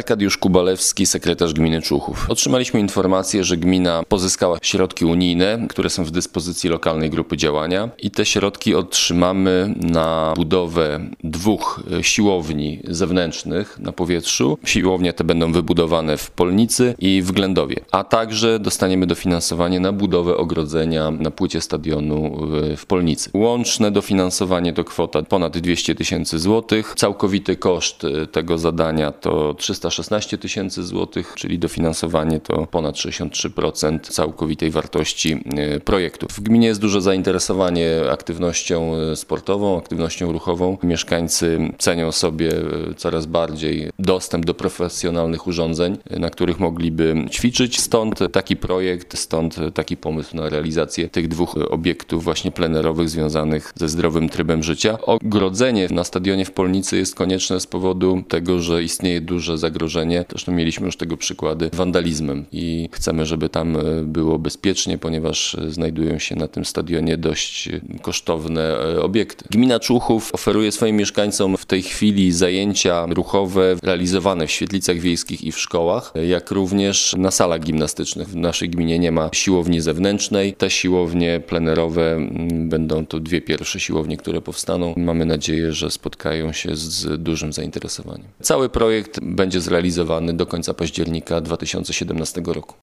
Arkadiusz Kubalewski, sekretarz gminy Człuchów. Otrzymaliśmy informację, że gmina pozyskała środki unijne, które są w dyspozycji lokalnej grupy działania i te środki otrzymamy na budowę 2 siłowni zewnętrznych na powietrzu. Siłownie te będą wybudowane w Polnicy i w Ględowie, a także dostaniemy dofinansowanie na budowę ogrodzenia na płycie stadionu w Polnicy. Łączne dofinansowanie to kwota ponad 200 tysięcy złotych. Całkowity koszt tego zadania to 316 tysięcy złotych, czyli dofinansowanie to ponad 63% całkowitej wartości projektu. W gminie jest duże zainteresowanie aktywnością sportową, aktywnością ruchową. Mieszkańcy cenią sobie coraz bardziej dostęp do profesjonalnych urządzeń, na których mogliby ćwiczyć. Stąd taki projekt, stąd taki pomysł na realizację tych 2 obiektów właśnie plenerowych związanych ze zdrowym trybem życia. Ogrodzenie na stadionie w Polnicy jest konieczne z powodu tego, że istnieje duże zagrożenie, zresztą mieliśmy już tego przykłady, wandalizmem i chcemy, żeby tam było bezpiecznie, ponieważ znajdują się na tym stadionie dość kosztowne obiekty. Gmina Człuchów oferuje swoim mieszkańcom w tej chwili zajęcia ruchowe realizowane w świetlicach wiejskich i w szkołach, jak również na salach gimnastycznych. W naszej gminie nie ma siłowni zewnętrznej. Te siłownie plenerowe będą to 2 pierwsze siłownie, które powstaną. Mamy nadzieję, że spotkają się z dużym zainteresowaniem. Cały projekt będzie zrealizowany do końca października 2017 roku.